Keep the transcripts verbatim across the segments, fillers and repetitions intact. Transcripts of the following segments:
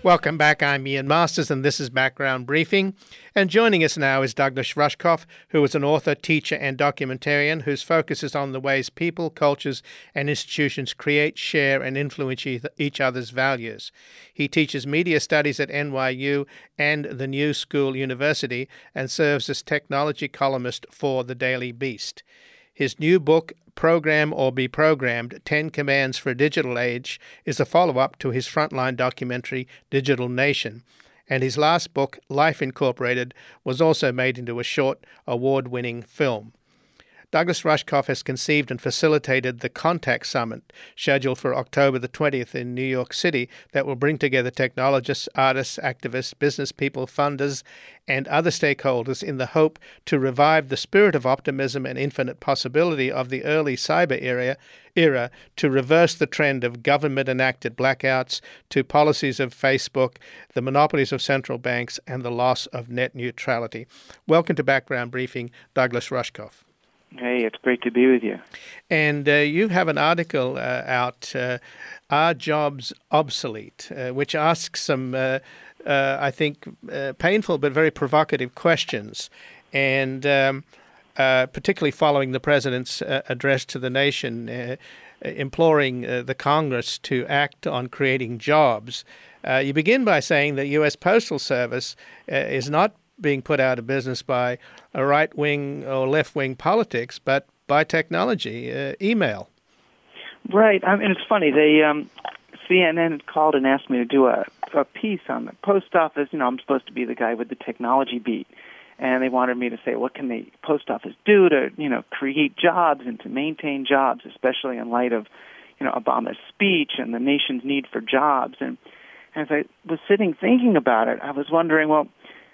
Welcome back. I'm Ian Masters, and this is Background Briefing. And joining us now is Douglas Rushkoff, who is an author, teacher, and documentarian whose focus is on the ways people, cultures, and institutions create, share, and influence each other's values. He teaches media studies at N Y U and the New School University and serves as technology columnist for The Daily Beast. His new book, Program or Be Programmed, ten Commands for a Digital Age, is a follow-up to his frontline documentary, Digital Nation. And his last book, Life Incorporated, was also made into a short, award-winning film. Douglas Rushkoff has conceived and facilitated the Contact Summit, scheduled for October the twentieth in New York City, that will bring together technologists, artists, activists, business people, funders, and other stakeholders in the hope to revive the spirit of optimism and infinite possibility of the early cyber era, era to reverse the trend of government-enacted blackouts to policies of Facebook, the monopolies of central banks, and the loss of net neutrality. Welcome to Background Briefing, Douglas Rushkoff. Hey, it's great to be with you. And uh, you have an article uh, out, uh, Are Jobs Obsolete?, uh, which asks some, uh, uh, I think, uh, painful but very provocative questions. And um, uh, particularly following the president's uh, address to the nation, uh, imploring uh, the Congress to act on creating jobs. Uh, you begin by saying that U S Postal Service uh, is not being put out of business by a right-wing or left-wing politics, but by technology, uh, email. Right. I mean, it's funny. They um, C N N called and asked me to do a, a piece on the post office. You know, I'm supposed to be the guy with the technology beat, and they wanted me to say, what can the post office do to, you know, create jobs and to maintain jobs, especially in light of, you know, Obama's speech and the nation's need for jobs. And as I was sitting thinking about it, I was wondering, well,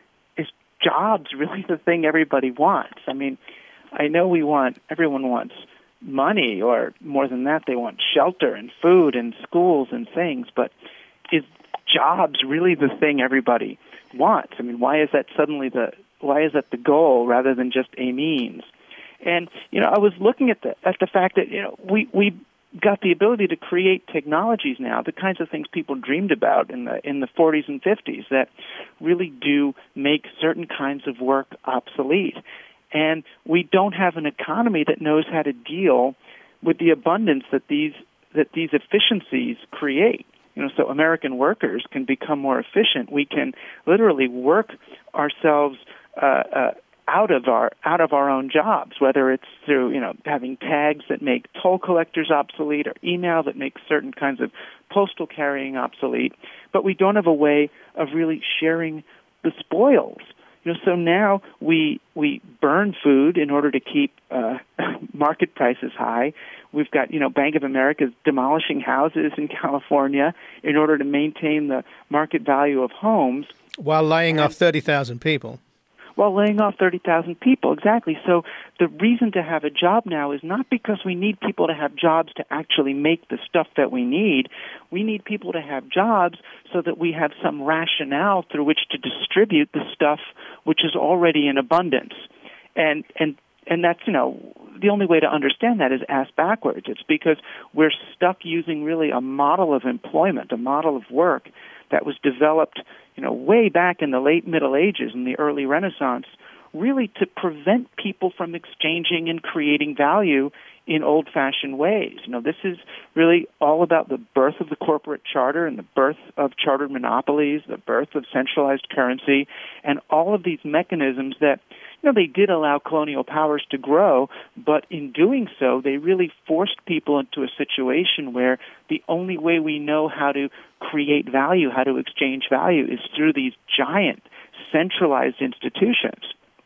jobs really the thing everybody wants? I mean, I know we want, everyone wants money, or more than that, they want shelter and food and schools and things, but is jobs really the thing everybody wants? I mean, why is that suddenly the, why is that the goal rather than just a means? And, you know, I was looking at the, at the fact that, you know, we, we got the ability to create technologies now, the kinds of things people dreamed about in the in the forties and fifties, that really do make certain kinds of work obsolete. And we don't have an economy that knows how to deal with the abundance that these that these efficiencies create. You know, so American workers can become more efficient. We can literally work ourselves uh, uh, out of our out of our own jobs, whether it's through, you know, having tags that make toll collectors obsolete, or email that makes certain kinds of postal carrying obsolete. But we don't have a way of really sharing the spoils. You know, so now we we burn food in order to keep uh, market prices high. We've got, you know, Bank of America demolishing houses in California in order to maintain the market value of homes, while laying and, off thirty thousand people. While laying off thirty thousand people, exactly. So the reason to have a job now is not because we need people to have jobs to actually make the stuff that we need. We need people to have jobs so that we have some rationale through which to distribute the stuff which is already in abundance. And and and that's, you know, the only way to understand that is ask backwards. It's because we're stuck using really a model of employment, a model of work that was developed, you know, way back in the late Middle Ages and the early Renaissance, really to prevent people from exchanging and creating value in old-fashioned ways. You know, this is really all about the birth of the corporate charter and the birth of chartered monopolies, the birth of centralized currency, and all of these mechanisms that, you know, they did allow colonial powers to grow, but in doing so, they really forced people into a situation where the only way we know how to create value, how to exchange value, is through these giant centralized institutions.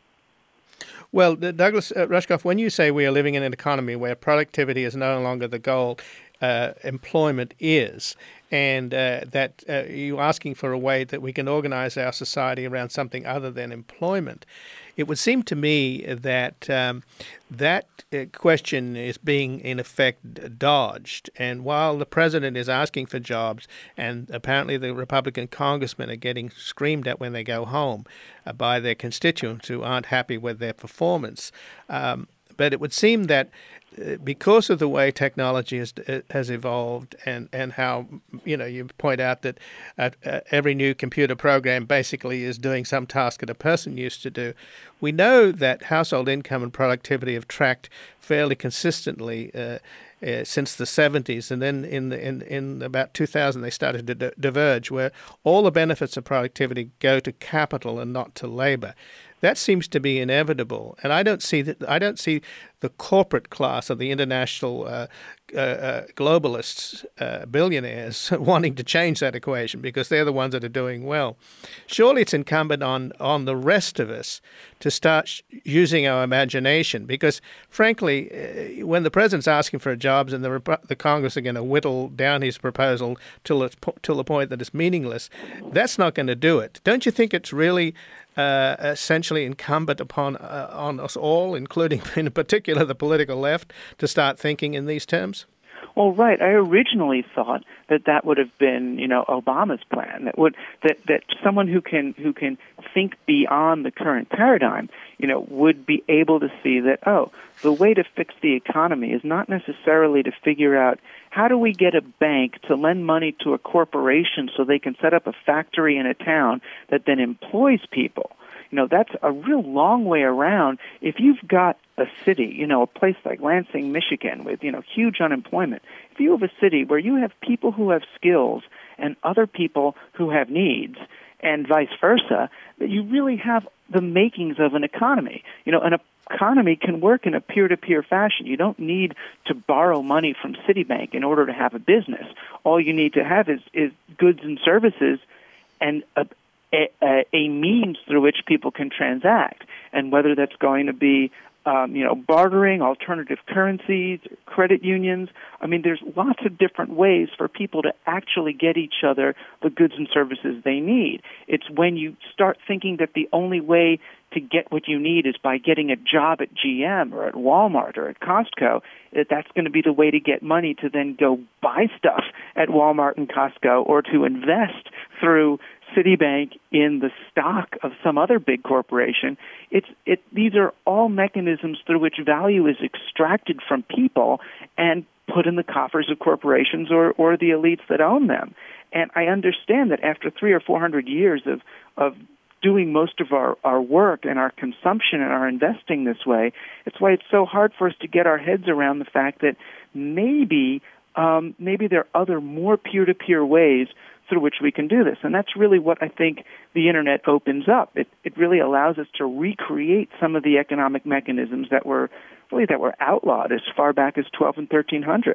Well, Douglas uh, Rushkoff, when you say we are living in an economy where productivity is no longer the goal, uh, employment is, and uh, that uh, you're asking for a way that we can organize our society around something other than employment, it would seem to me that um, that uh, question is being, in effect, dodged. And while the president is asking for jobs, and apparently the Republican congressmen are getting screamed at when they go home uh, by their constituents who aren't happy with their performance, um, but it would seem that uh, because of the way technology has has evolved, and, and how, you know, you point out that uh, uh, every new computer program basically is doing some task that a person used to do, we know that household income and productivity have tracked fairly consistently uh, Uh, since the seventies, and then in the, in in about two thousand they started to di- diverge, where all the benefits of productivity go to capital and not to labor. That seems to be inevitable, and I don't see that. I don't see the corporate class of the international uh, uh, uh, globalists, uh, billionaires, wanting to change that equation, because they're the ones that are doing well. Surely it's incumbent on on the rest of us to start sh- using our imagination, because frankly, uh, when the president's asking for jobs and the Rep- the Congress are going to whittle down his proposal till it's po- till the point that it's meaningless, that's not going to do it. Don't you think it's really Uh, essentially incumbent upon uh, on us all, including in particular the political left, to start thinking in these terms? Well, right. I originally thought that that would have been, you know, Obama's plan. That would that that someone who can who can think beyond the current paradigm, you know, would be able to see that, oh, the way to fix the economy is not necessarily to figure out how do we get a bank to lend money to a corporation so they can set up a factory in a town that then employs people. You know, that's a real long way around. If you've got a city, you know, a place like Lansing, Michigan, with, you know, huge unemployment, if you have a city where you have people who have skills and other people who have needs, and vice versa, that you really have the makings of an economy. You know, an economy can work in a peer-to-peer fashion. You don't need to borrow money from Citibank in order to have a business. All you need to have is, is goods and services and a, a, a means through which people can transact. And whether that's going to be Um, you know, bartering, alternative currencies, credit unions. I mean, there's lots of different ways for people to actually get each other the goods and services they need. It's when you start thinking that the only way to get what you need is by getting a job at G M or at Walmart or at Costco, that that's going to be the way to get money to then go buy stuff at Walmart and Costco, or to invest through Citibank in the stock of some other big corporation. It's it. These are all mechanisms through which value is extracted from people and put in the coffers of corporations or, or the elites that own them. And I understand that after three or four hundred years of of doing most of our, our work and our consumption and our investing this way, it's why it's so hard for us to get our heads around the fact that maybe um, maybe there are other more peer-to-peer ways through which we can do this. And that's really what I think the Internet opens up. It it really allows us to recreate some of the economic mechanisms that were really that were outlawed as far back as twelve and thirteen hundred.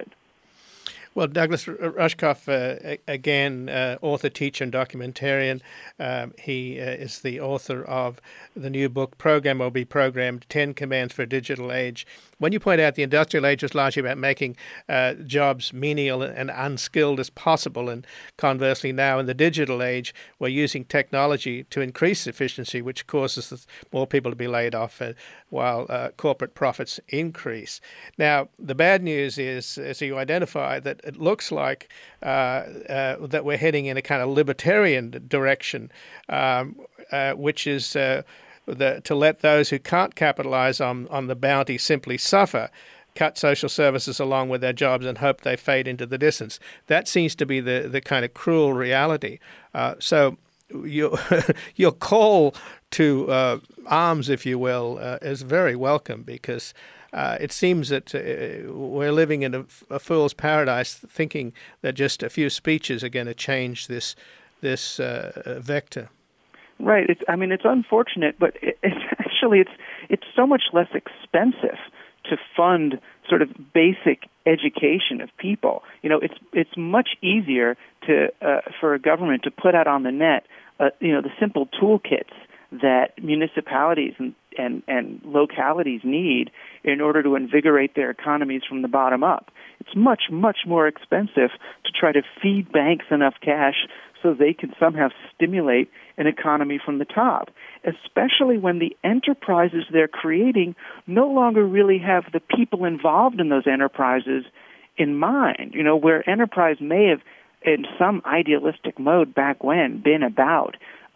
Well, Douglas Rushkoff, uh, again, uh, author, teacher, and documentarian. Um, he uh, is the author of the new book, Program or Be Programmed, ten Commands for a Digital Age. When you point out the industrial age was largely about making uh, jobs menial and unskilled as possible, and conversely now in the digital age, we're using technology to increase efficiency, which causes more people to be laid off uh, while uh, corporate profits increase. Now, the bad news is, as you identify, that it looks like uh, uh, that we're heading in a kind of libertarian direction, um, uh, which is uh, the, to let those who can't capitalize on, on the bounty simply suffer, cut social services along with their jobs and hope they fade into the distance. That seems to be the, the kind of cruel reality. Uh, so your, your call to uh, arms, if you will, uh, is very welcome, because Uh, it seems that uh, we're living in a, a fool's paradise, thinking that just a few speeches are going to change this this uh, vector. Right. It's, I mean, it's unfortunate, but it, it's actually it's it's so much less expensive to fund sort of basic education of people. You know, it's it's much easier to uh, for a government to put out on the net, uh, you know, the simple toolkits that municipalities and, and, and localities need in order to invigorate their economies from the bottom up. It's much, much more expensive to try to feed banks enough cash so they can somehow stimulate an economy from the top, especially when the enterprises they're creating no longer really have the people involved in those enterprises in mind. You know, where enterprise may have, in some idealistic mode back when, been about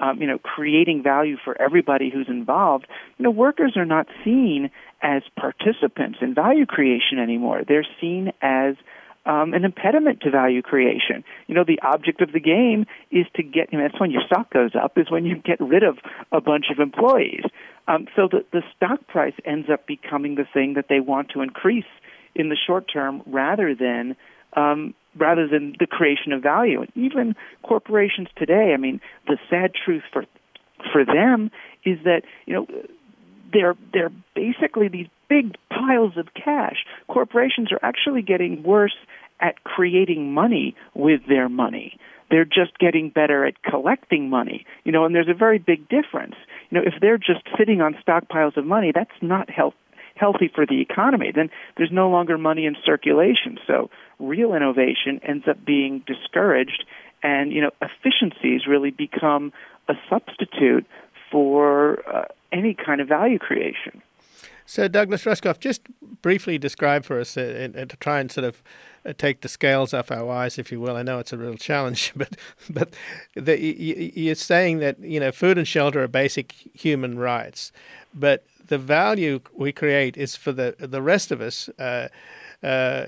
um, you know, creating value for everybody who's involved, you know, workers are not seen as participants in value creation anymore. They're seen as um, an impediment to value creation. You know, the object of the game is to get, you know, that's when your stock goes up, is when you get rid of a bunch of employees. Um, so the, the stock price ends up becoming the thing that they want to increase in the short term rather than um, rather than the creation of value. And even corporations today, I mean, the sad truth for for them is that, you know, they're they're basically these big piles of cash. Corporations are actually getting worse at creating money with their money. They're just getting better at collecting money, you know, and there's a very big difference. You know, if they're just sitting on stockpiles of money, that's not health, healthy for the economy. Then there's no longer money in circulation. So real innovation ends up being discouraged, and, you know, efficiencies really become a substitute for uh, any kind of value creation. So, Douglas Rushkoff, just briefly describe for us, uh, and, and to try and sort of uh, take the scales off our eyes, if you will. I know it's a real challenge, but but the, you, you're saying that, you know, food and shelter are basic human rights, but the value we create is for the the rest of us. Uh, uh,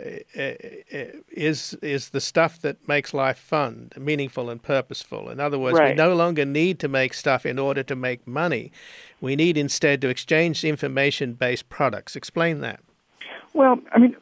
is is the stuff that makes life fun, meaningful, and purposeful. In other words, right. we no longer need to make stuff in order to make money. We need instead to exchange information-based products. Explain that. Well, I mean,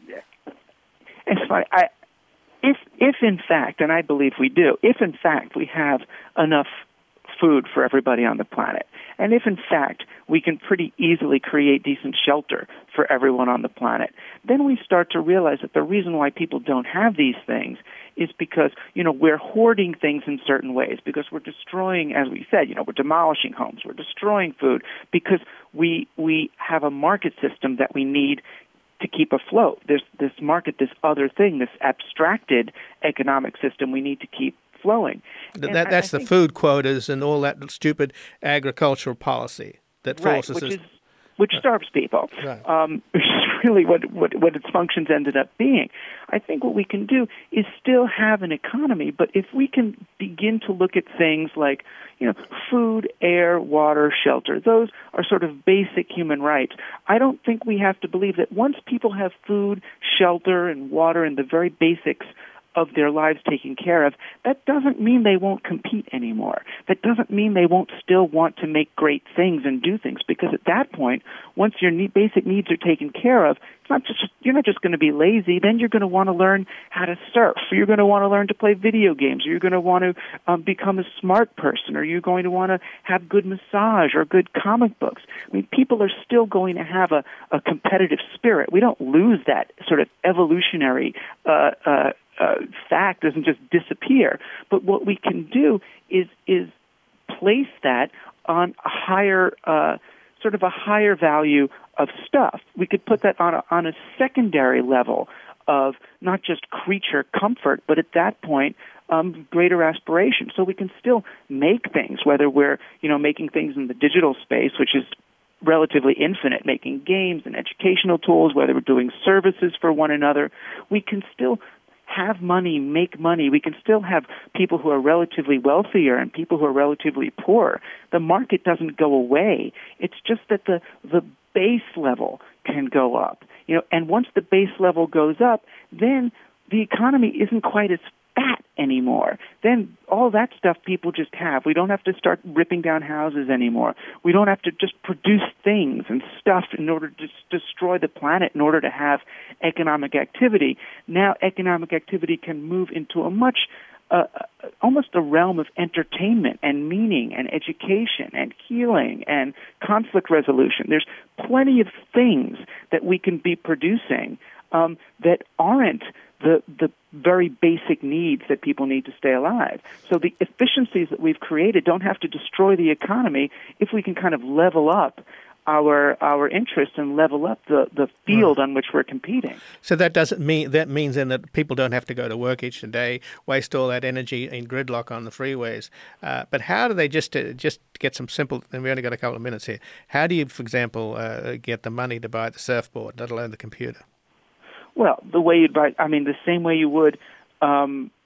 it's funny. I, if if in fact, and I believe we do, if in fact we have enough food for everybody on the planet, and if in fact we can pretty easily create decent shelter for everyone on the planet, then we start to realize that the reason why people don't have these things is because, you know, we're hoarding things in certain ways, because we're destroying, as we said, you know, we're demolishing homes, we're destroying food, because we we have a market system that we need to keep afloat. There's this market, this other thing, this abstracted economic system we need to keep flowing. That, that that's I, I the food quotas and all that stupid agricultural policy that forces right, which us. Is, which starves people, right. um, which is really what, what, what its functions ended up being. I think what we can do is still have an economy, but if we can begin to look at things like, you know, food, air, water, shelter, those are sort of basic human rights. I don't think we have to believe that once people have food, shelter, and water and the very basics of their lives taken care of, that doesn't mean they won't compete anymore. That doesn't mean they won't still want to make great things and do things, because at that point, once your need, basic needs are taken care of, it's not just you're not just going to be lazy. Then you're going to want to learn how to surf, or you're going to want to learn to play video games, or you're going to want to um, become a smart person, or you're going to want to have good massage or good comic books. I mean, people are still going to have a, a competitive spirit. We don't lose that sort of evolutionary uh, uh, Uh, fact doesn't just disappear, but what we can do is is place that on a higher, uh, sort of a higher value of stuff. We could put that on a, on a secondary level of not just creature comfort, but at that point, um, greater aspiration. So we can still make things, whether we're, you know, making things in the digital space, which is relatively infinite, making games and educational tools, whether we're doing services for one another, we can still have money, make money. We can still have people who are relatively wealthier and people who are relatively poor. The market doesn't go away. It's just that the the base level can go up. You know, and once the base level goes up, then the economy isn't quite as fat anymore. Then all that stuff people just have. We don't have to start ripping down houses anymore. We don't have to just produce things and stuff in order to destroy the planet in order to have economic activity. Now economic activity can move into a much, uh, almost a realm of entertainment and meaning and education and healing and conflict resolution. There's plenty of things that we can be producing um, that aren't the the very basic needs that people need to stay alive. So the efficiencies that we've created don't have to destroy the economy if we can kind of level up our our interests and level up the, the field right. on which we're competing. So that doesn't mean that means then that people don't have to go to work each day, waste all that energy in gridlock on the freeways. Uh, but how do they just uh, just get some simple? And we only got a couple of minutes here. How do you, for example, uh, get the money to buy the surfboard, let alone the computer? Well, the way you'd buy, I mean, the same way you would um,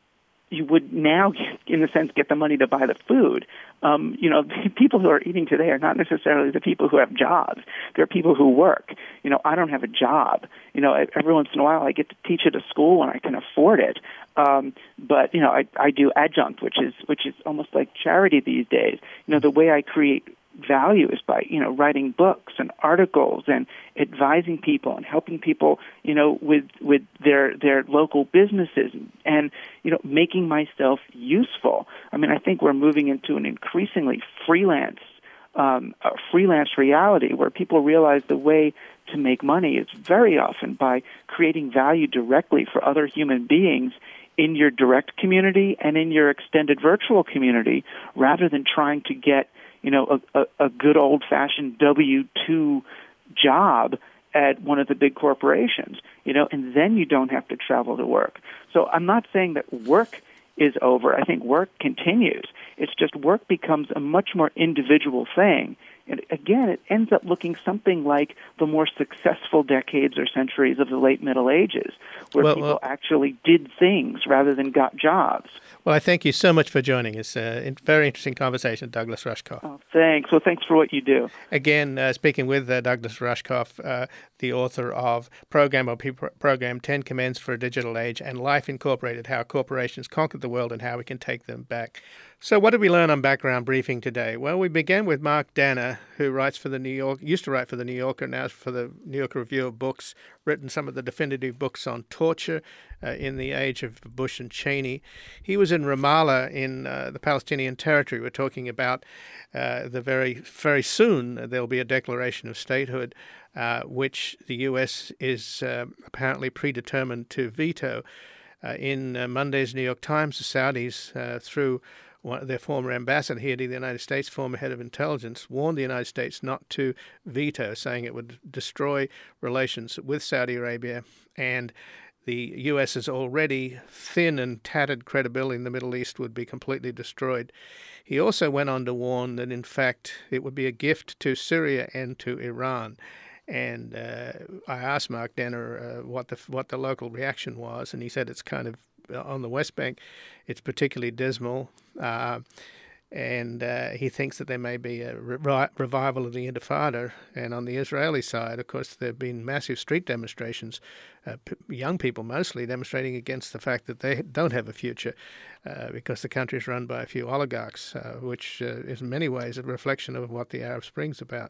you would now, in a sense, get the money to buy the food. Um, you know, the people who are eating today are not necessarily the people who have jobs. They're people who work. You know, I don't have a job. You know, every once in a while I get to teach at a school when I can afford it. Um, but, you know, I, I do adjunct, which is which is almost like charity these days. You know, the way I create value is by, you know, writing books and articles and advising people and helping people, you know, with with their their local businesses and, you know, making myself useful. I mean, I think we're moving into an increasingly freelance um, a freelance reality where people realize the way to make money is very often by creating value directly for other human beings in your direct community and in your extended virtual community, rather than trying to get, you know, a, a, a good old-fashioned W two job at one of the big corporations, you know, and then you don't have to travel to work. So I'm not saying that work is over. I think work continues. It's just work becomes a much more individual thing. And again, it ends up looking something like the more successful decades or centuries of the late Middle Ages, where well, people well, actually did things rather than got jobs. Well, I thank you so much for joining us. Uh, a very interesting conversation, Douglas Rushkoff. Oh, thanks. Well, thanks for what you do. Again, uh, speaking with uh, Douglas Rushkoff, uh, the author of Program or P- Program ten Commands for a Digital Age and Life Incorporated, How Corporations Conquered the World and How We Can Take Them Back. So what did we learn on Background Briefing today? Well, we began with Mark Danner, who writes for the New York, used to write for the New Yorker, now for the New York Review of Books, written some of the definitive books on torture uh, in the age of Bush and Cheney. He was in Ramallah in uh, the Palestinian territory. We're talking about uh, the very, very soon there'll be a declaration of statehood, uh, which the U S is uh, apparently predetermined to veto. Uh, in uh, Monday's New York Times, the Saudis, uh, through one, their former ambassador here to the United States, former head of intelligence, warned the United States not to veto, saying it would destroy relations with Saudi Arabia. And the U S's already thin and tattered credibility in the Middle East would be completely destroyed. He also went on to warn that, in fact, it would be a gift to Syria and to Iran. And uh, I asked Mark Danner uh, what the what the local reaction was, and he said it's kind of, on the West Bank, it's particularly dismal. Uh, and uh, he thinks that there may be a re- revival of the Intifada. And on the Israeli side, of course, there have been massive street demonstrations, uh, p- young people mostly demonstrating against the fact that they don't have a future uh, because the country is run by a few oligarchs, uh, which uh, is in many ways a reflection of what the Arab Spring's about.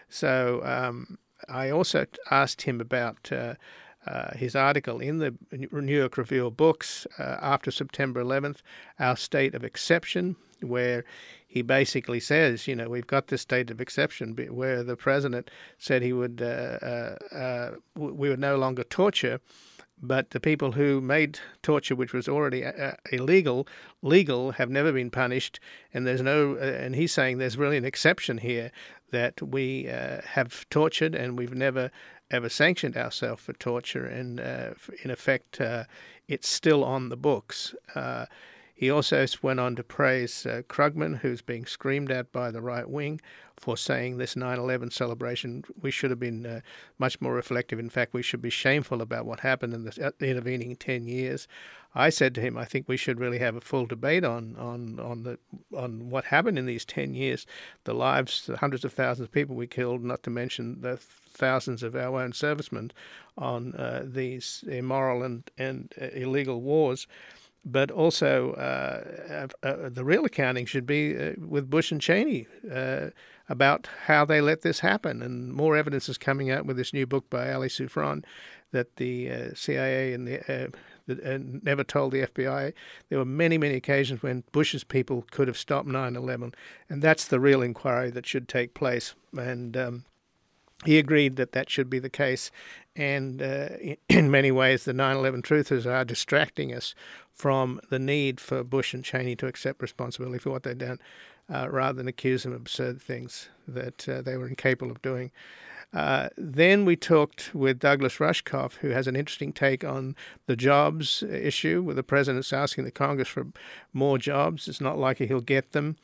So um, I also asked him about uh, uh, his article in the New York Review of Books uh, after September eleventh, Our State of Exception, where he basically says, you know, we've got this state of exception where the president said he would, uh, uh, uh, we would no longer torture, but the people who made torture, which was already uh, illegal, legal, have never been punished. And there's no, uh, and he's saying there's really an exception here that we uh, have tortured and we've never ever sanctioned ourselves for torture. And uh, in effect, uh, it's still on the books. Uh, He also went on to praise uh, Krugman, who's being screamed at by the right wing for saying this nine eleven celebration, we should have been uh, much more reflective. In fact, we should be shameful about what happened in the intervening ten years. I said to him, I think we should really have a full debate on on on the on what happened in these ten years, the lives, the hundreds of thousands of people we killed, not to mention the thousands of our own servicemen on uh, these immoral and, and uh, illegal wars. But also, uh, uh, the real accounting should be uh, with Bush and Cheney uh, about how they let this happen. And more evidence is coming out with this new book by Ali Soufran that the uh, C I A and the, uh, the, uh, never told the F B I. There were many, many occasions when Bush's people could have stopped nine eleven. And that's the real inquiry that should take place. And um, he agreed that that should be the case. And uh, in many ways, the nine eleven truthers are distracting us from the need for Bush and Cheney to accept responsibility for what they've done, uh, rather than accuse them of absurd things that uh, they were incapable of doing. Uh, then we talked with Douglas Rushkoff, who has an interesting take on the jobs issue, where the president's asking the Congress for more jobs. It's not likely he'll get them.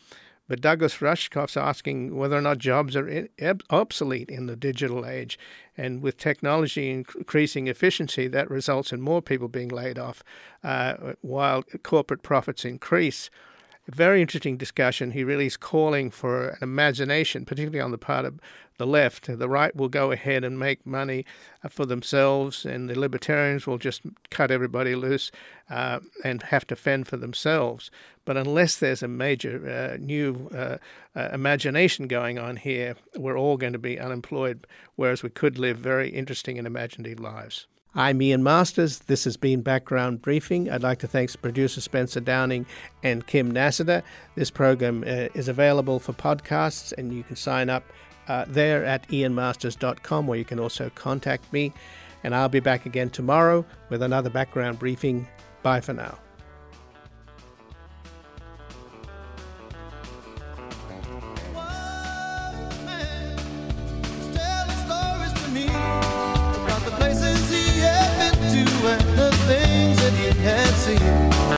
But Douglas Rushkoff's asking whether or not jobs are in, ob- obsolete in the digital age. And with technology increasing efficiency, that results in more people being laid off uh, while corporate profits increase. A very interesting discussion. He really is calling for an imagination, particularly on the part of the left. The right will go ahead and make money for themselves, and the libertarians will just cut everybody loose uh, and have to fend for themselves. But unless there's a major uh, new uh, uh, imagination going on here, we're all going to be unemployed, whereas we could live very interesting and imaginative lives. I'm Ian Masters. This has been Background Briefing. I'd like to thank producer Spencer Downing and Kim Nassiter. This program uh, is available for podcasts, and you can sign up uh, there at ian masters dot com, where you can also contact me. And I'll be back again tomorrow with another Background Briefing. Bye for now.